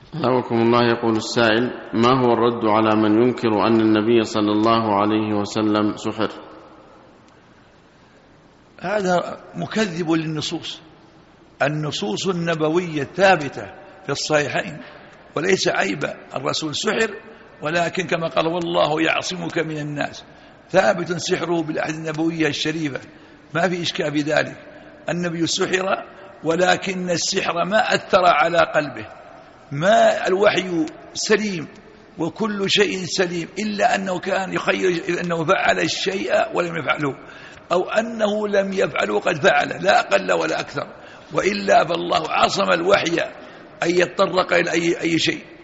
حياكم الله. يقول السائل: ما هو الرد على من ينكر أن النبي صلى الله عليه وسلم سحر؟ هذا مكذب للنصوص. النصوص النبوية ثابتة في الصحيحين، وليس عيب الرسول سحر، ولكن كما قال: والله يعصمك من الناس، ثابت سحره بالأحاديث النبوية الشريفة، ما في إشكال في ذلك. النبي سحر، ولكن السحر ما أثر على قلبه، ما الوحي سليم وكل شيء سليم، إلا أنه كان يخير أنه فعل الشيء ولم يفعله، أو أنه لم يفعله قد فعل، لا أقل ولا أكثر، وإلا فالله عصم الوحي أن يتطرق إلى أي شيء.